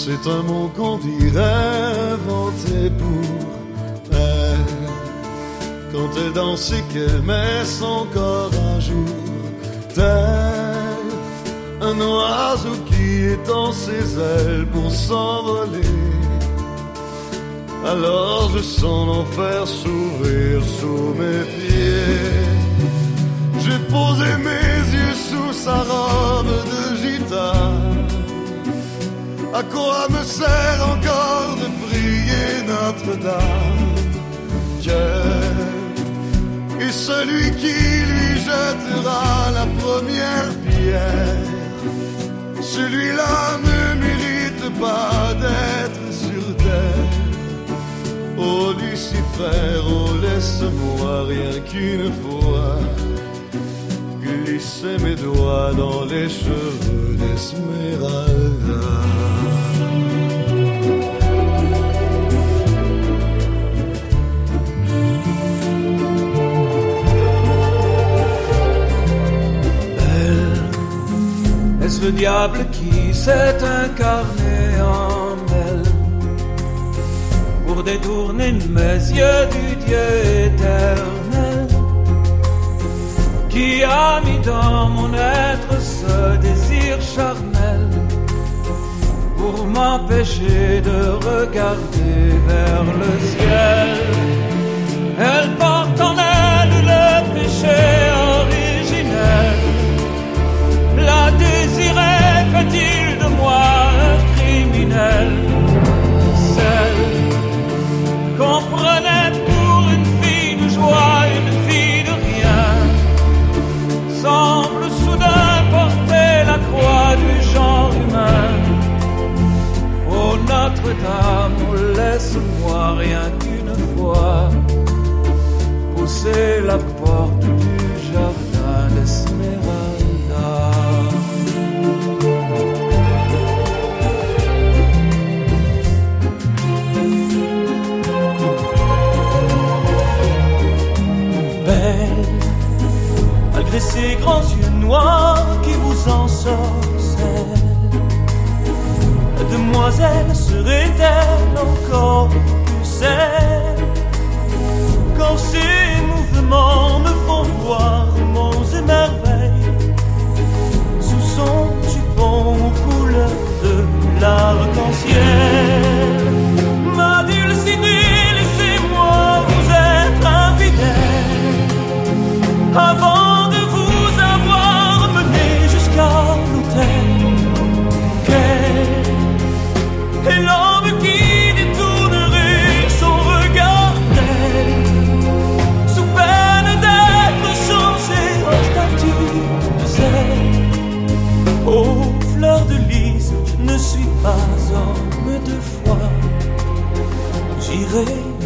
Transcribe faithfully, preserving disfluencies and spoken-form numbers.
c'est un mot qu'on dirait inventé pour elle. Quand elle danse et qu'elle met son corps à jour, tel un oiseau qui étend ses ailes pour s'envoler. Alors je sens l'enfer s'ouvrir sous mes pieds. J'ai posé mes yeux sous sa robe de gitane. À quoi me sert encore de prier Notre-Dame? Dieu est celui qui lui jettera la première pierre. Celui-là ne mérite pas d'être sur terre. Oh Lucifer, oh laisse-moi rien qu'une fois glisser mes doigts dans les cheveux d'Esmeralda. Elle, est-ce le diable qui s'est incarné en elle pour détourner mes yeux du Dieu éternel, qui a mis dans mon être ce désir charnel pour m'empêcher de regarder vers le ciel. Elle porte en elle le péché originel. La désirait, fait-il de moi un criminel? Celle qu'on prenait pour une fille de joie, une fille de rien, semble soudain porter la croix du genre humain. Oh Notre-Dame, oh laisse-moi rien qu'une fois pousser la porte du jardin d'Esmeralda. Belle, malgré ces grands yeux noirs qui vous ensorcellent, la demoiselle serait-elle encore plus celle? Quand ces mouvements me font voir monts et merveilles sous son jupon aux couleurs de l'arc-en-ciel. Ma dulcinée, laissez-moi vous être infidèle avant de vous avoir mené jusqu'à l'autel. Quel est l'homme qui détournerait son regard d'elle, sous peine d'être changé en statue de sel? Oh, fleur de lys, je ne suis pas homme de foi. J'irai